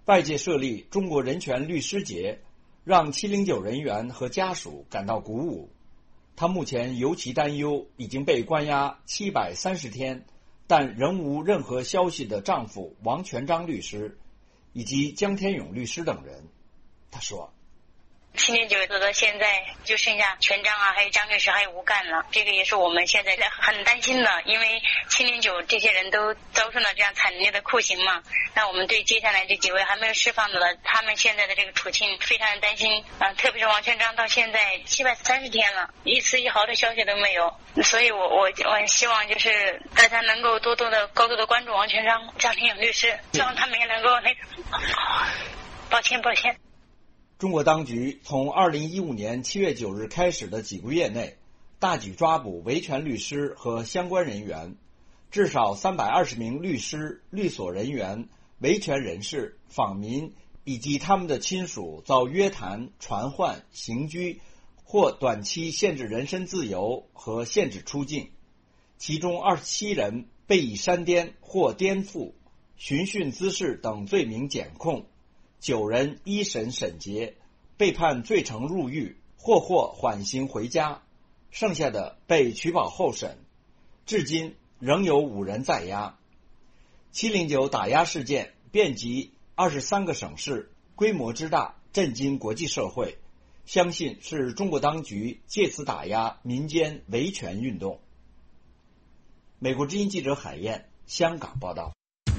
外界设立中国人权律师节，让七零九人员和家属感到鼓舞。他目前尤其担忧已经被关押七百三十天，但仍无任何消息的丈夫王全璋律师以及江天勇律师等人。他说， 七零九走到现在就剩下全璋啊，还有张律师，还有吴干了，这个也是我们现在很担心的，因为七零九这些人都遭受了这样惨烈的酷刑嘛。那我们对接下来这几位还没有释放的，他们现在的这个处境非常的担心啊、呃，特别是王全璋到现在七百三十天了，一丝一毫的消息都没有。所以我我我希望就是大家能够多多的高度的关注王全璋、张天勇律师，希望他们也能够那个。抱歉，抱歉。 中国当局从二零一五年七月九日开始的几个月内，大举抓捕维权律师和相关人员，至少三百二十名律师、律所人员、维权人士、访民以及他们的亲属遭约谈、传唤、刑拘或短期限制人身自由和限制出境，其中二十七人被以煽颠或颠覆、寻衅滋事等罪名检控。九人一审审结，被判罪成入狱或获缓刑回家，剩下的被取保候审，至今仍有五人在押。七零九打压事件遍及二十三个省市，规模之大震惊国际社会，相信是中国当局借此打压民间维权运动。美国之音记者海燕，香港报道。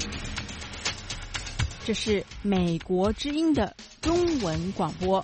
这是美国之音的中文广播。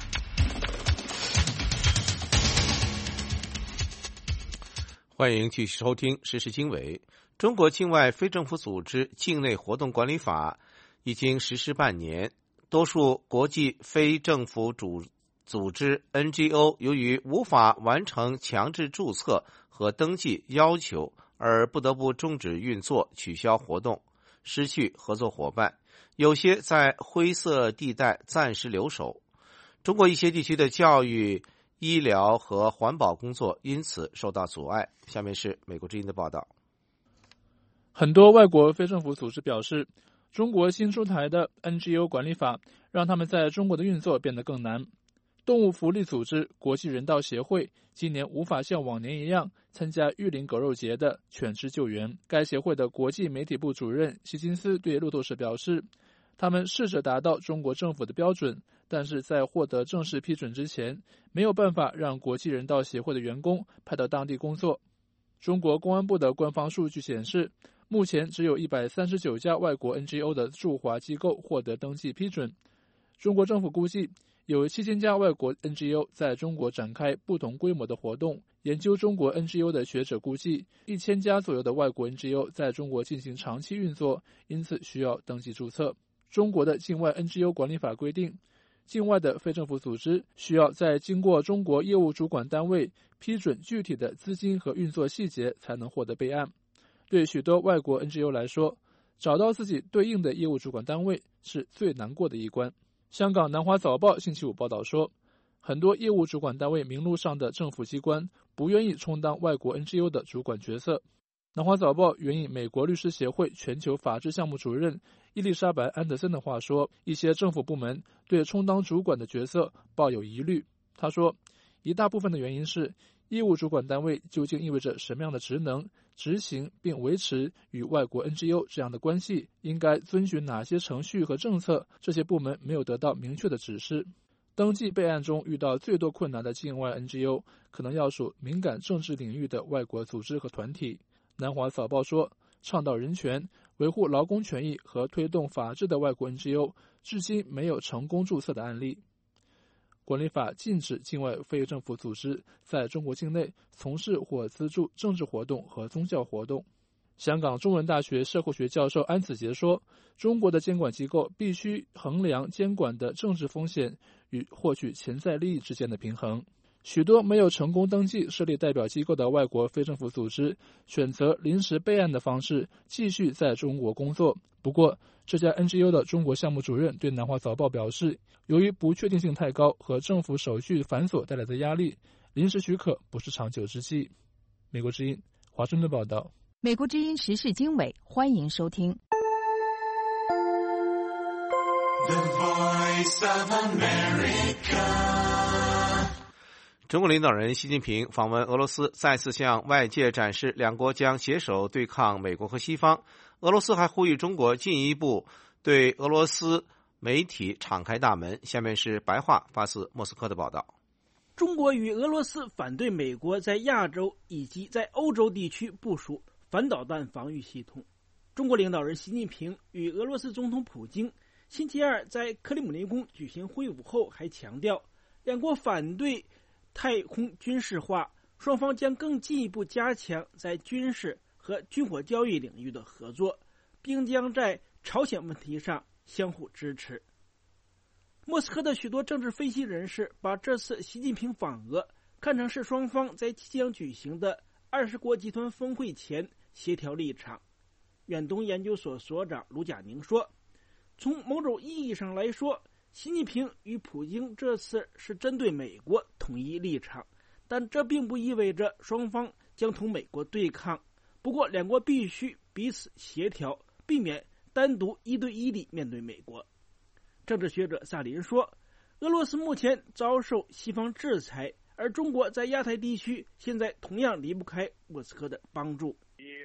欢迎继续收听时事经纬。中国境外非政府组织境内活动管理法已经实施半年，多数国际非政府主组织 N G O 由于无法完成强制注册和登记要求，而不得不终止运作、取消活动，失去合作伙伴。有些在灰色地带暂时留守。中国一些地区的教育、医疗和环保工作因此受到阻碍。下面是美国之音的报道。 很多外国非政府组织表示，中国新出台的 N G O 管理法让他们在中国的运作变得更难。动物福利组织国际人道协会今年无法像往年一样参加玉林狗肉节的犬只救援。该协会的国际媒体部主任希金斯对路透社表示，他们试着达到中国政府的标准，但是在获得正式批准之前，没有办法让国际人道协会的员工派到当地工作。中国公安部的官方数据显示，目前只有一百三十九家外国 N G O 的驻华机构获得登记批准。中国政府估计有七千家外国 N G O 在中国展开不同规模的活动。研究中国 N G O 的学者估计，一千家左右的外国 N G O 在中国进行长期运作，因此需要登记注册。中国的境外 N G O 管理法规定，境外的非政府组织需要在经过中国业务主管单位批准具体的资金和运作细节才能获得备案。对许多外国 N G O 来说，找到自己对应的业务主管单位是最难过的一关。香港南华早报星期五报道说，很多业务主管单位名录上的政府机关不愿意充当外国 N G O 的主管角色。南华早报援引美国律师协会全球法制项目主任伊丽莎白·安德森的话说，一些政府部门对充当主管的角色抱有疑虑。他说，一大部分的原因是业务主管单位究竟意味着什么样的职能，执行并维持与外国 N G O 这样的关系，应该遵循哪些程序和政策，这些部门没有得到明确的指示。登记备案中遇到最多困难的境外 N G O 可能要数敏感政治领域的外国组织和团体。南华早报说，倡导人权、维护劳工权益和推动法治的外国 N G O 至今没有成功注册的案例。管理法禁止境外非政府组织在中国境内从事或资助政治活动和宗教活动。香港中文大学社会学教授安子杰说，中国的监管机构必须衡量监管的政治风险与获取潜在利益之间的平衡。许多没有成功登记设立代表机构的外国非政府组织选择临时备案的方式继续在中国工作。不过，这家 N G O 的中国项目主任对南华早报表示，由于不确定性太高和政府手续繁琐带来的压力，临时许可不是长久之计。美国之音华盛顿报道。 美国之音时事经纬，欢迎收听。 The Voice of America. 中国领导人习近平访问俄罗斯，再次向外界展示两国将携手对抗美国和西方。俄罗斯还呼吁中国进一步对俄罗斯媒体敞开大门。下面是白话发自莫斯科的报道。 中国与俄罗斯反对美国在亚洲以及在欧洲地区部署反导弹防御系统。中国领导人习近平与俄罗斯总统普京星期二在克里姆林宫举行会晤后，还强调两国反对太空军事化，双方将更进一步加强在军事和军火交易领域的合作，并将在朝鲜问题上相互支持。莫斯科的许多政治分析人士把这次习近平访俄看成是双方在即将举行的二十国集团峰会前协调立场。远东研究所所长卢贾宁说，从某种意义上来说，习近平与普京这次是针对美国统一立场，但这并不意味着双方将同美国对抗。不过两国必须彼此协调，避免单独一对一地面对美国。政治学者萨林说，俄罗斯目前遭受西方制裁，而中国在亚太地区现在同样离不开莫斯科的帮助。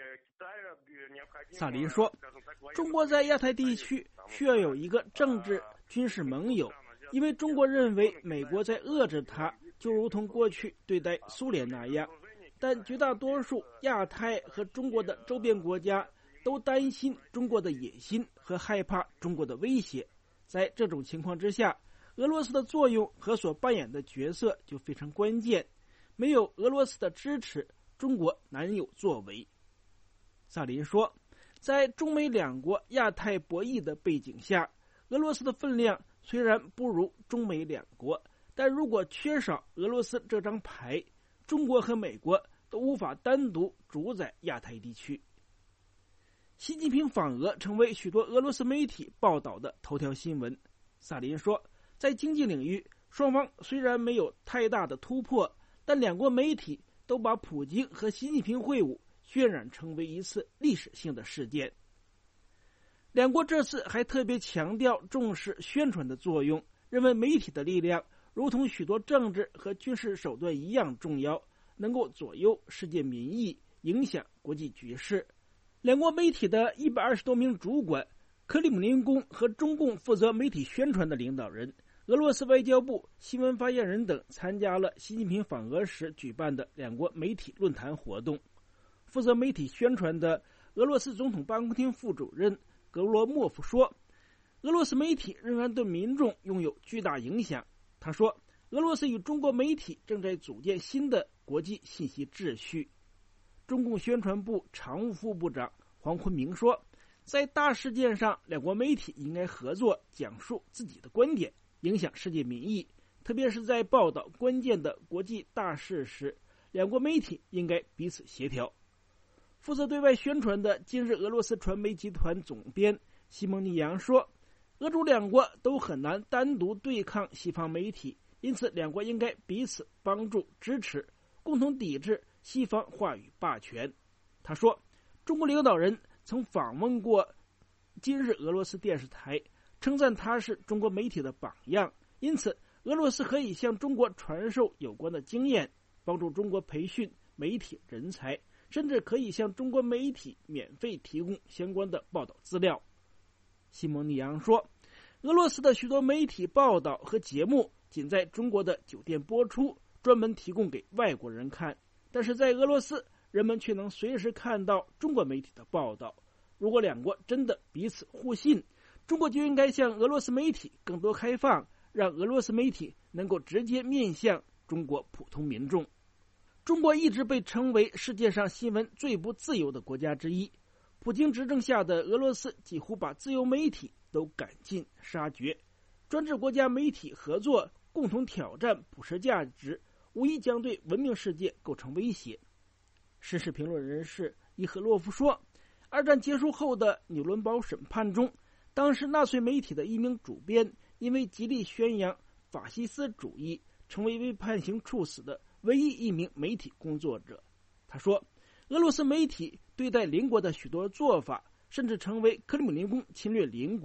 萨林说，中国在亚太地区需要有一个政治军事盟友，因为中国认为美国在遏制它，就如同过去对待苏联那样。但绝大多数亚太和中国的周边国家都担心中国的野心和害怕中国的威胁。在这种情况之下，俄罗斯的作用和所扮演的角色就非常关键。没有俄罗斯的支持，中国难有作为。萨林说，在中美两国亚太博弈的背景下，俄罗斯的分量虽然不如中美两国，但如果缺少俄罗斯这张牌，中国和美国都无法单独主宰亚太地区。习近平访俄成为许多俄罗斯媒体报道的头条新闻。萨林说，在经济领域，双方虽然没有太大的突破，但两国媒体都把普京和习近平会晤渲染成为一次历史性的事件。两国这次还特别强调重视宣传的作用，认为媒体的力量如同许多政治和军事手段一样重要，能够左右世界民意，影响国际局势。两国媒体的一百二十多名主管，克里姆林宫和中共负责媒体宣传的领导人，俄罗斯外交部新闻发言人等参加了习近平访俄时举办的两国媒体论坛活动。负责媒体宣传的俄罗斯总统办公厅副主任格罗莫夫说，俄罗斯媒体仍然对民众拥有巨大影响。他说，俄罗斯与中国媒体正在组建新的国际信息秩序。中共宣传部常务副部长黄坤明说，在大事件上，两国媒体应该合作，讲述自己的观点，影响世界民意，特别是在报道关键的国际大事时，两国媒体应该彼此协调。负责对外宣传的今日俄罗斯传媒集团总编西蒙尼扬说，俄中两国都很难单独对抗西方媒体，因此两国应该彼此帮助支持，共同抵制西方话语霸权。他说，中国领导人曾访问过今日俄罗斯电视台，称赞他是中国媒体的榜样，因此俄罗斯可以向中国传授有关的经验，帮助中国培训媒体人才，甚至可以向中国媒体免费提供相关的报道资料。西蒙尼扬说，俄罗斯的许多媒体报道和节目仅在中国的酒店播出，专门提供给外国人看，但是在俄罗斯，人们却能随时看到中国媒体的报道。如果两国真的彼此互信，中国就应该向俄罗斯媒体更多开放，让俄罗斯媒体能够直接面向中国普通民众。中国一直被称为世界上新闻最不自由的国家之一，普京执政下的俄罗斯几乎把自由媒体都赶尽杀绝，专制国家媒体合作共同挑战普世价值，无疑将对文明世界构成威胁。时事评论人士伊赫洛夫说，二战结束后的纽伦堡审判中，当时纳粹媒体的一名主编因为极力宣扬法西斯主义，成为被判刑处死的唯一一名媒体工作者。他说，俄罗斯媒体对待邻国的许多做法，甚至成为克里姆林宫侵略邻国，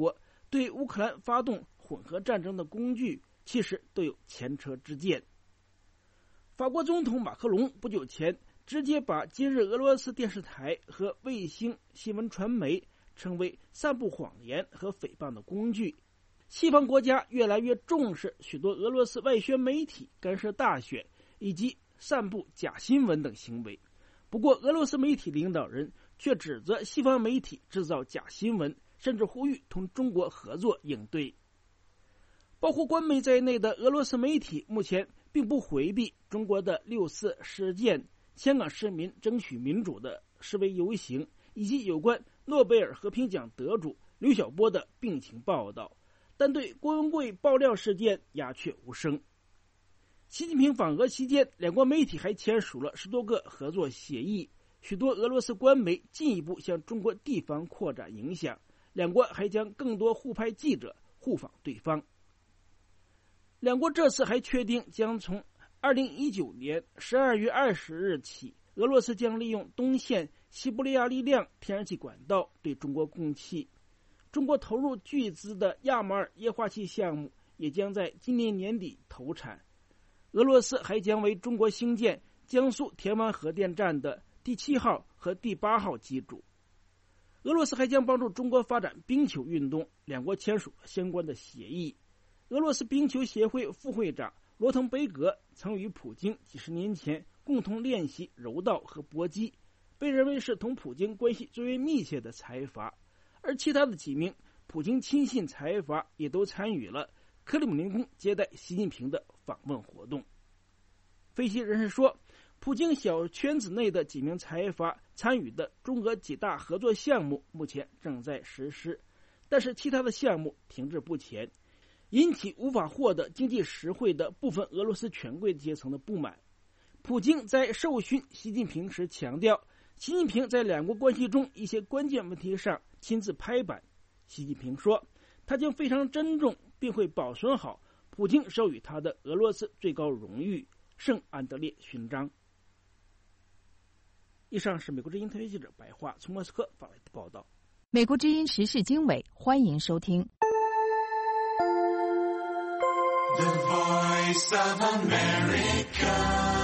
对乌克兰发动混合战争的工具，其实都有前车之鉴。法国总统马克龙不久前直接把今日俄罗斯电视台和卫星新闻传媒称为散布谎言和诽谤的工具。西方国家越来越重视许多俄罗斯外宣媒体干涉大选以及散布假新闻等行为。不过，俄罗斯媒体领导人却指责西方媒体制造假新闻，甚至呼吁同中国合作应对。包括官媒在内的俄罗斯媒体目前并不回避中国的六四事件、香港市民争取民主的示威游行，以及有关诺贝尔和平奖得主刘晓波的病情报道，但对郭文贵爆料事件鸦雀无声。习近平访俄期间，两国媒体还签署了十多个合作协议，许多俄罗斯官媒进一步向中国地方扩展影响，两国还将更多互派记者互访对方。两国这次还确定将从二零一九年十二月二十日起，俄罗斯将利用东线西伯利亚力量天然气管道对中国供气。中国投入巨资的亚马尔液化气项目也将在今年年底投产。俄罗斯还将为中国兴建江苏田湾核电站的第七号和第八号机组。俄罗斯还将帮助中国发展冰球运动，两国签署了相关的协议。俄罗斯冰球协会副会长罗滕贝格曾与普京几十年前共同练习柔道和搏击，被认为是同普京关系最为密切的财阀。而其他的几名普京亲信财阀也都参与了克里姆林宫接待习近平的访问活动。分析人士说，普京小圈子内的几名财阀参与的中俄几大合作项目目前正在实施，但是其他的项目停滞不前，引起无法获得经济实惠的部分俄罗斯权贵阶层的不满。普京在授勋习近平时强调，习近平在两国关系中一些关键问题上亲自拍板。习近平说，他将非常珍重并会保存好普京授予他的俄罗斯最高荣誉圣安德烈勋章。以上是美国之音特约记者白桦从莫斯科发来的报道。 美国之音时事经纬，欢迎收听。 The Voice of America。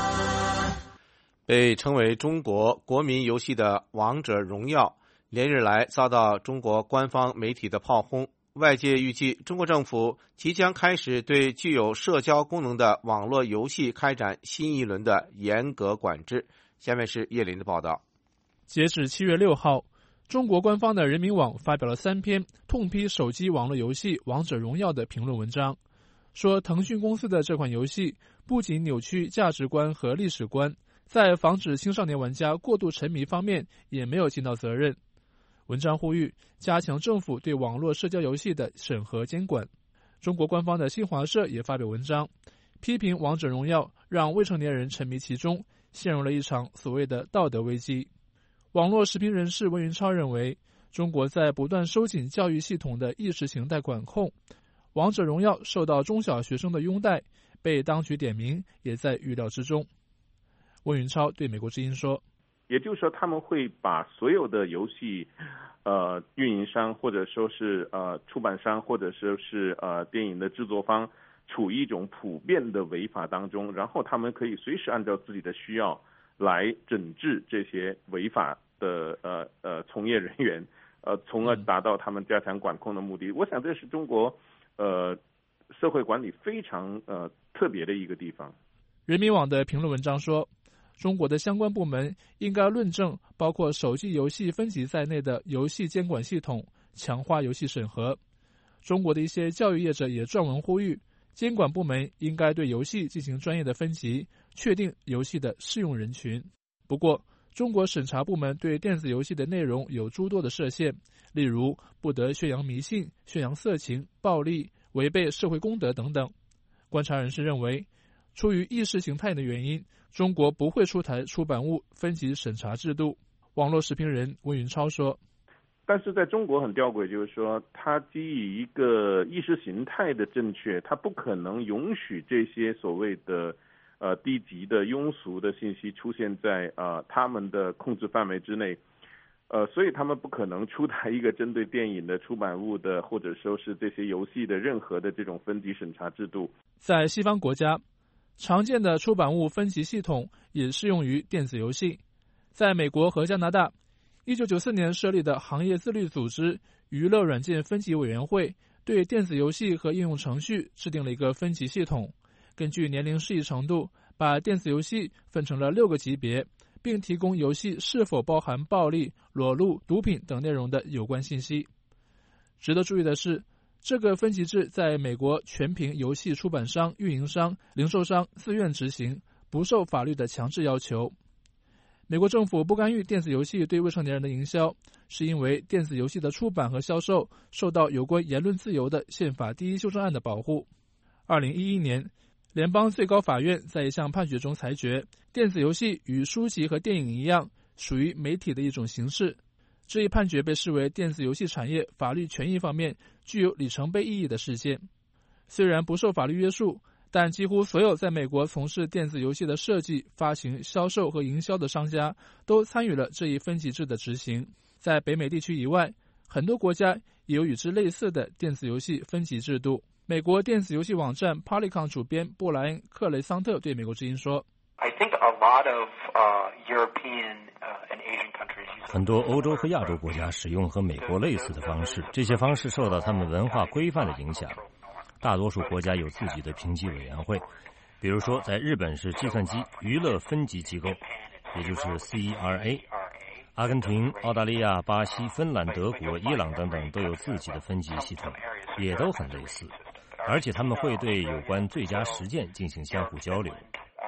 被称为中国国民游戏的《王者荣耀》连日来遭到中国官方媒体的炮轰，外界预计中国政府即将开始对具有社交功能的网络游戏开展新一轮的严格管制。下面是叶林的报道。 截止七月六号，中国官方的人民网发表了三篇痛批手机网络游戏《王者荣耀》的评论文章，说腾讯公司的这款游戏不仅扭曲价值观和历史观，在防止青少年玩家过度沉迷方面也没有尽到责任。文章呼吁加强政府对网络社交游戏的审核监管。中国官方的新华社也发表文章，批评《王者荣耀》让未成年人沉迷其中，陷入了一场所谓的道德危机。网络时评人士温云超认为，中国在不断收紧教育系统的意识形态管控，《王者荣耀》受到中小学生的拥戴，被当局点名也在预料之中。温云超对美国之音说， 也就是说他们会把所有的游戏呃运营商或者说是呃出版商或者说是呃电影的制作方处于一种普遍的违法当中，然后他们可以随时按照自己的需要来整治这些违法的呃呃从业人员，呃从而达到他们加强管控的目的。我想这是中国呃社会管理非常呃特别的一个地方。 人民网的评论文章说，中国的相关部门应该论证包括手机游戏分级在内的游戏监管系统，强化游戏审核。中国的一些教育业者也撰文呼吁，监管部门应该对游戏进行专业的分级，确定游戏的适用人群。不过，中国审查部门对电子游戏的内容有诸多的设限，例如不得宣扬迷信、宣扬色情、暴力、违背社会公德等等。观察人士认为，出于意识形态的原因，中国不会出台出版物分级审查制度。网络时评人温云超说， 但是在中国很吊诡，就是说它基于一个意识形态的正确，它不可能允许这些所谓的呃低级的庸俗的信息出现在呃他们的控制范围之内。 呃，所以他们不可能出台一个针对电影的出版物的，或者说是这些游戏的任何的这种分级审查制度。 在西方国家，常见的出版物分级系统也适用于电子游戏。在美国和加拿大，一九九四年设立的行业自律组织娱乐软件分级委员会对电子游戏和应用程序制定了一个分级系统，根据年龄适宜程度，把电子游戏分成了六个级别，并提供游戏是否包含暴力、裸露、毒品等内容的有关信息。值得注意的是，这个分级制在美国全凭游戏出版商、运营商、零售商自愿执行，不受法律的强制要求。美国政府不干预电子游戏对未成年人的营销，是因为电子游戏的出版和销售受到有关言论自由的宪法第一修正案的保护。二零一一年，联邦最高法院在一项判决中裁决，电子游戏与书籍和电影一样，属于媒体的一种形式。这一判决被视为电子游戏产业法律权益方面具有里程碑意义的事件。虽然不受法律约束，但几乎所有在美国从事电子游戏的设计、发行、销售和营销的商家都参与了这一分级制的执行。在北美地区以外，很多国家也有与之类似的电子游戏分级制度。美国电子游戏网站 Polycon 主编布莱恩·克雷桑特对美国之音说， I think a lot of, uh, European, uh, and Asian countries use 很多欧洲和亚洲国家使用和美国类似的方式，这些方式受到他们文化规范的影响。大多数国家有自己的评级委员会，比如说在日本是计算机娱乐分级机构，也就是 C E R A。 阿根廷、澳大利亚、巴西、芬兰、德国、伊朗等等都有自己的分级系统，也都很类似，而且他们会对有关最佳实践进行相互交流。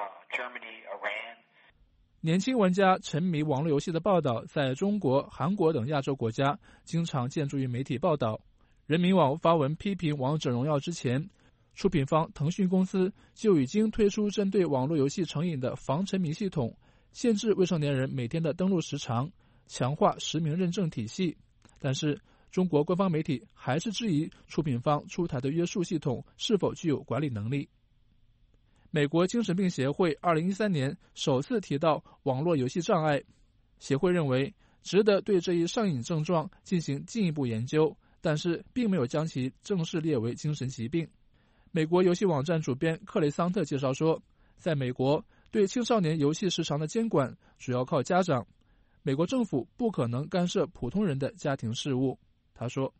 年轻玩家沉迷网络游戏的报道在中国、韩国等亚洲国家经常见诸于媒体报道。人民网发文批评《王者荣耀》之前，出品方腾讯公司就已经推出针对网络游戏成瘾的防沉迷系统，限制未成年人每天的登录时长，强化实名认证体系。但是中国官方媒体还是质疑出品方出台的约束系统是否具有管理能力。美国精神病协会二零一三年首次提到网络游戏障碍，协会认为值得对这一上瘾症状进行进一步研究，但是并没有将其正式列为精神疾病。美国游戏网站主编克雷桑特介绍说，在美国对青少年游戏时长的监管主要靠家长，美国政府不可能干涉普通人的家庭事务。他说，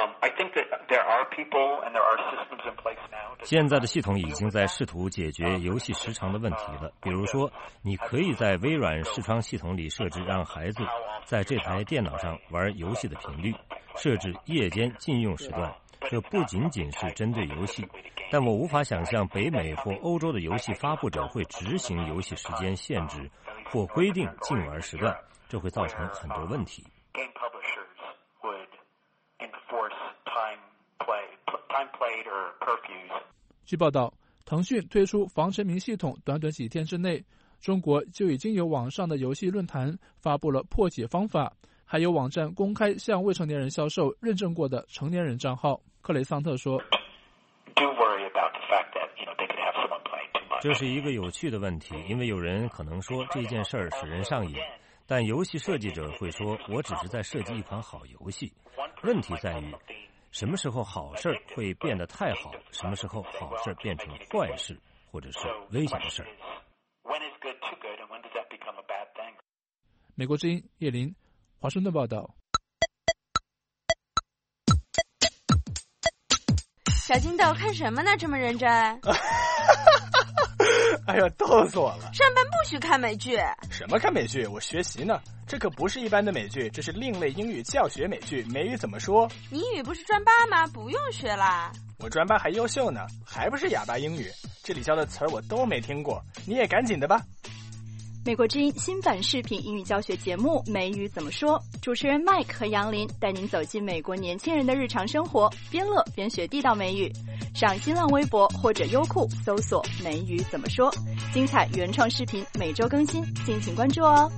现在的系统已经在试图解决游戏时长的问题了。比如说，你可以在微软视窗系统里设置让孩子在这台电脑上玩游戏的频率，设置夜间禁用时段。这不仅仅是针对游戏，但我无法想象北美或欧洲的游戏发布者会执行游戏时间限制或规定禁玩时段，这会造成很多问题。 据报道，腾讯推出防沉迷系统短短几天之内，中国就已经有网上的游戏论坛发布了破解方法，还有网站公开向未成年人销售认证过的成年人账号。克雷桑特说， 这是一个有趣的问题，因为有人可能说这件事儿使人上瘾，但游戏设计者会说我只是在设计一款好游戏。问题在于什么时候好事会变得太好，什么时候好事变成坏事或者是危险的事。 美国之音叶林华盛顿报道。 小金豆看什么呢？这么认真？ 哎呀，逗死我了！ 上班不许看美剧。 什么看美剧？我学习呢。这可不是一般的美剧，这是另类英语教学美剧。美语怎么说？ 你英语不是专八吗？不用学啦。 我专八还优秀呢，还不是哑巴英语。这里教的词儿我都没听过，你也赶紧的吧。 美国之音新版视频英语教学节目《美语怎么说》，主持人 Mike 和杨林带您走进美国年轻人的日常生活，边乐边学地道美语。上新浪微博或者优酷搜索“美语怎么说”，精彩原创视频每周更新，敬请关注哦。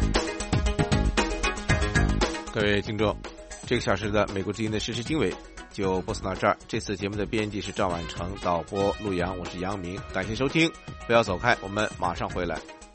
各位听众，这个小时的美国之音的时事经纬就播送到这儿。这次节目的编辑是赵婉成，导播陆阳，我是杨明，感谢收听，不要走开，我们马上回来。